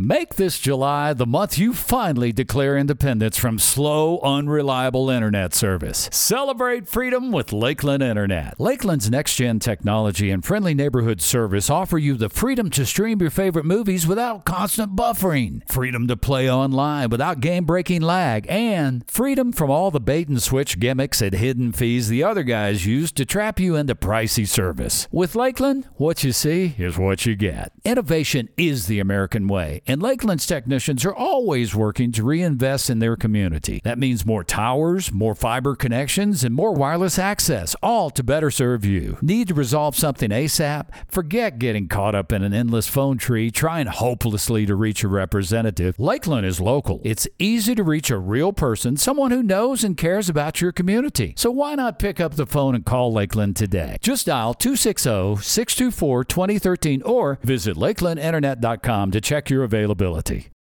Make this July the month you finally declare independence from slow, unreliable internet service. Celebrate freedom with Lakeland Internet. Lakeland's next-gen technology and friendly neighborhood service offer you the freedom to stream your favorite movies without constant buffering, freedom to play online without game-breaking lag, and freedom from all the bait-and-switch gimmicks and hidden fees the other guys use to trap you into pricey service. With Lakeland, what you see is what you get. Innovation is the American way, and Lakeland's technicians are always working to reinvest in their community. That means more towers, more fiber connections, and more wireless access, all to better serve you. Need to resolve something ASAP? Forget getting caught up in an endless phone tree trying hopelessly to reach a representative. Lakeland is local. It's easy to reach a real person, someone who knows and cares about your community. So why not pick up the phone and call Lakeland today? Just dial 260-624-2013 or visit lakelandinternet.com to check your availability.